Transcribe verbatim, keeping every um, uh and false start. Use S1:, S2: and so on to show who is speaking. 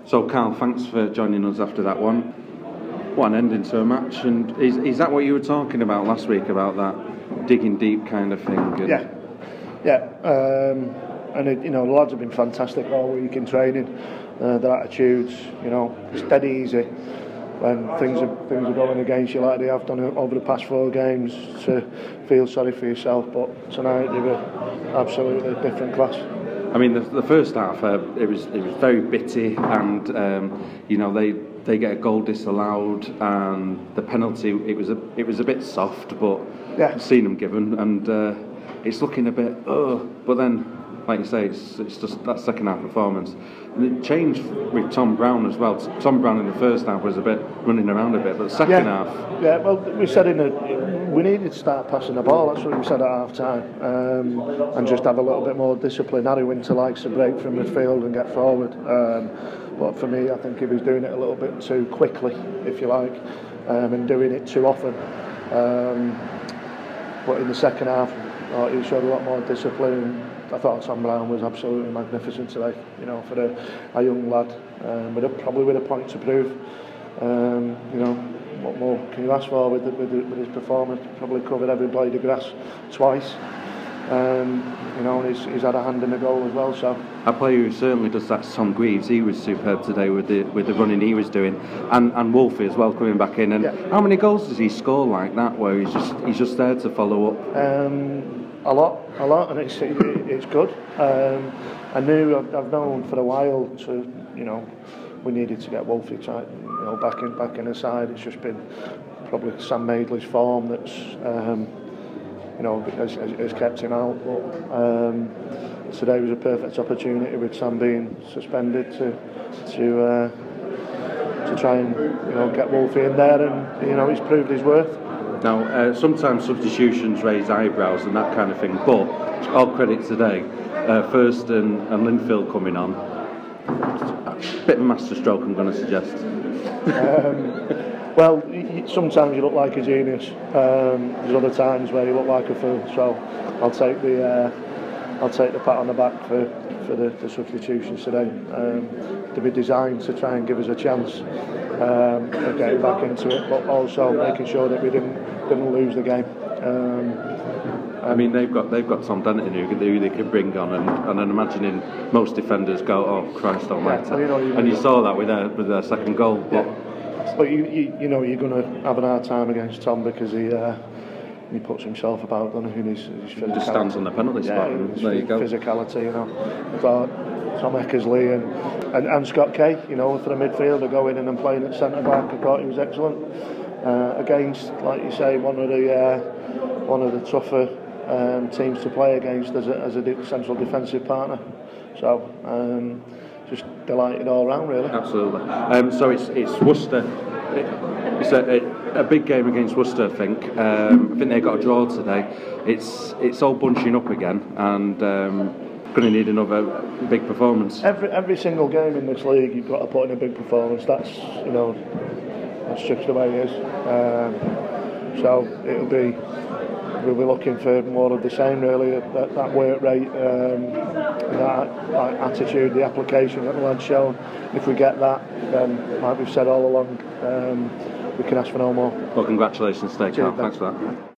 S1: So, Carl, thanks for joining us after that one. What an ending to a match. And is, is that what you were talking about last week, about that digging deep kind of thing? And
S2: yeah, yeah. Um, and, it, you know, the lads have been fantastic all week in training. Uh, their attitudes, you know, it's dead easy when things are, things are going against you like they have done over the past four games to feel sorry for yourself. But tonight they were absolutely different class.
S1: I mean, the, the first half, uh, it was it was very bitty, and um, you know they they get a goal disallowed, and the penalty it was a it was a bit soft, but
S2: yeah.
S1: I've seen them given, and uh, it's looking a bit oh, but then. Like you say, it's, it's just that second half performance. And it changed with Tom Brown as well. Tom Brown in the first half was a bit running around a bit, but the second
S2: yeah.
S1: half...
S2: Yeah, well, we said in the, we needed to start passing the ball, that's what we said at half time, um, and just have a little bit more discipline. Harry Winter likes to break from midfield and get forward. Um, but for me, I think he was doing it a little bit too quickly, if you like, um, and doing it too often. Um, but in the second half, uh, he showed a lot more discipline. I thought Tom Brown was absolutely magnificent today, you know, for a, a young lad, um, with a, probably with a point to prove. Um, you know, what more can you ask for with, the, with, the, with his performance? Probably covered every blade of grass twice. Um, you know, and he's, he's had a hand in the goal as well. So
S1: a player who certainly does that, Tom Greaves. He was superb today with the with the running he was doing, and and Wolfie as well coming back in. And
S2: yeah.
S1: How many goals does he score like that, where he's just he's just there to follow up?
S2: Um, a lot, a lot, and it's it, it's good. Um, I knew I've, I've known for a while to you know we needed to get Wolfie tight, you know back in back in the side. It's just been probably Sam Madeley's form that's. Um, You know, has, has kept him out. But um, today was a perfect opportunity with Sam being suspended to to uh, to try and you know get Wolfie in there, and you know he's proved his worth.
S1: Now, uh, sometimes substitutions raise eyebrows and that kind of thing, but all credit today, uh, Thurston and Linfield coming on. A bit of a masterstroke, I'm going to suggest.
S2: Um, Well, sometimes you look like a genius. Um, there's other times where you look like a fool. So I'll take the uh, I'll take the pat on the back for for the, the substitutions today. Um, to be designed to try and give us a chance um, of getting back into it, but also making sure that we didn't didn't lose the game. Um,
S1: I mean, they've got they've got Tom Denton who, who they could bring on, and, and I'm imagining most defenders go, "Oh Christ Almighty!"
S2: Yeah, well, you know, you
S1: and you saw that with their with their second goal, but.
S2: Yeah. But you, you, you know, you're going to have an hard time against Tom because he uh, he puts himself about, doesn't he? And his, his physicality.
S1: Just stands on the penalty spot.
S2: Yeah,
S1: and
S2: his
S1: there you go.
S2: Physicality, you know. I thought Tom Eckersley and, and, and Scott Kay, you know, for the midfielder going in and playing at centre back, I thought he was excellent. Uh, against, like you say, one of the uh, one of the tougher um, teams to play against as a, as a de- central defensive partner. So. Um, Just delighted all round, really.
S1: Absolutely. Um, so it's it's Worcester. It, it's a, a, a big game against Worcester, I think. Um, I think they got a draw today. It's it's all bunching up again, and um, going to need another big performance.
S2: Every every single game in this league, you've got to put in a big performance. That's you know, that's just the way it is. Um, so it'll be. We'll be looking for more of the same, really. That, that work rate, um, that, that attitude, the application that the lads shown. If we get that, then, like we've said all along, um, we can ask for no more.
S1: Well, congratulations today, Carl. Thanks for that.